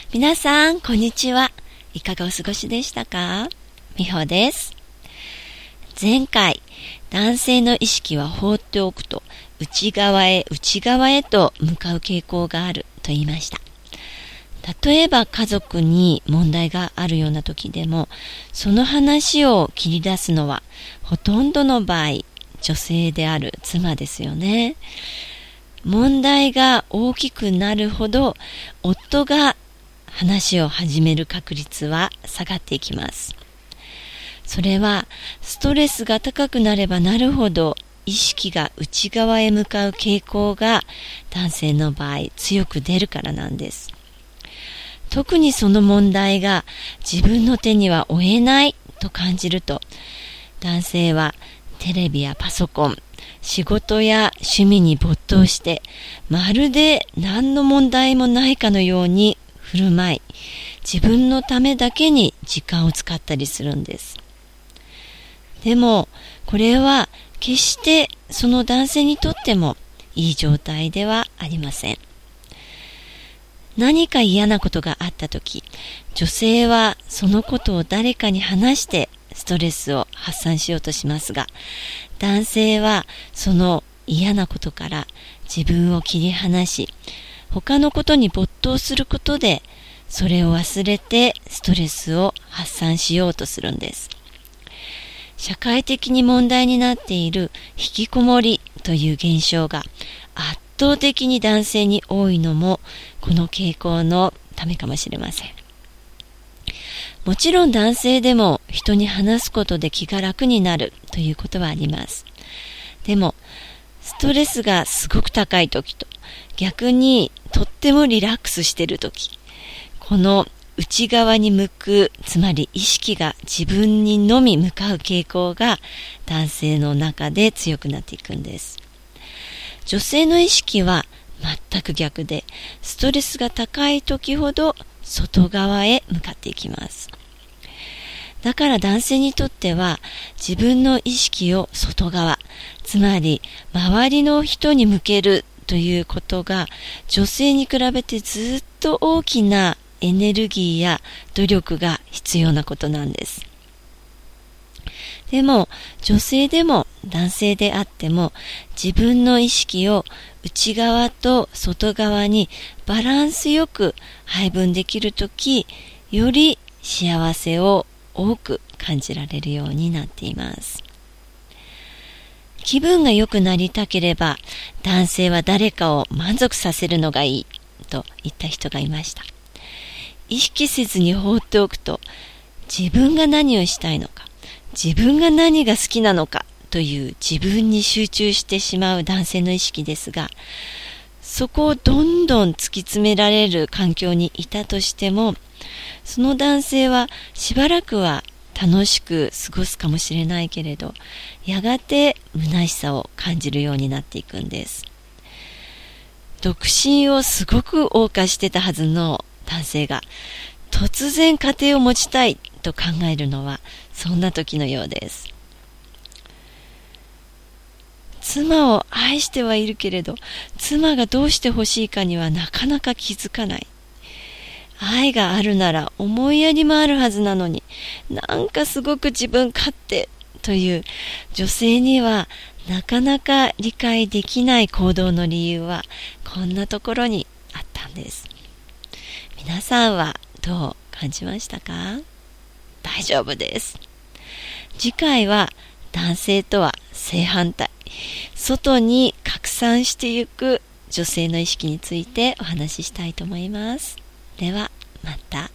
皆さんこんにちは。いかがお過ごしでしたか？みほです。前回、男性の意識は放っておくと内側へと向かう傾向があると言いました。例えば家族に問題があるような時でも、その話を切り出すのはほとんどの場合女性である妻ですよね。問題が大きくなるほど夫が話を始める確率は下がっていきます。それはストレスが高くなればなるほど意識が内側へ向かう傾向が男性の場合強く出るからなんです。特にその問題が自分の手には負えないと感じると、男性はテレビやパソコン、仕事や趣味に没頭して、まるで何の問題もないかのように振る舞い、自分のためだけに時間を使ったりするんです。でも、これは決してその男性にとってもいい状態ではありません。何か嫌なことがあったとき、女性はそのことを誰かに話してストレスを発散しようとしますが、男性はその嫌なことから自分を切り離し、他のことに没頭することで、それを忘れてストレスを発散しようとするんです。社会的に問題になっている引きこもりという現象が圧倒的に男性に多いのもこの傾向のためかもしれません。もちろん男性でも人に話すことで気が楽になるということはあります。でもストレスがすごく高い時と逆にとってもリラックスしている時、この内側に向く、つまり意識が自分にのみ向かう傾向が男性の中で強くなっていくんです。女性の意識は全く逆で、ストレスが高い時ほど外側へ向かっていきます。だから男性にとっては自分の意識を外側、つまり周りの人に向けるということが女性に比べてずっと大きなエネルギーや努力が必要なことなんです。でも女性でも男性であっても自分の意識を内側と外側にバランスよく配分できるとき、より幸せを多く感じられるようになっています。気分が良くなりたければ男性は誰かを満足させるのがいいと言った人がいました。意識せずに放っておくと自分が何をしたいのか、自分が何が好きなのかという自分に集中してしまう男性の意識ですが、そこをどんどん突き詰められる環境にいたとしても、その男性はしばらくは楽しく過ごすかもしれないけれど、やがて虚しさを感じるようになっていくんです。独身をすごく謳歌してたはずの男性が突然家庭を持ちたいと考えるのはそんな時のようです。妻を愛してはいるけれど、妻がどうして欲しいかにはなかなか気づかない。愛があるなら思いやりもあるはずなのに、なんかすごく自分勝手という女性にはなかなか理解できない行動の理由はこんなところにあったんです。皆さんはどう感じましたか？大丈夫です。次回は男性とは正反対、外に拡散していく女性の意識についてお話ししたいと思います。ではまた。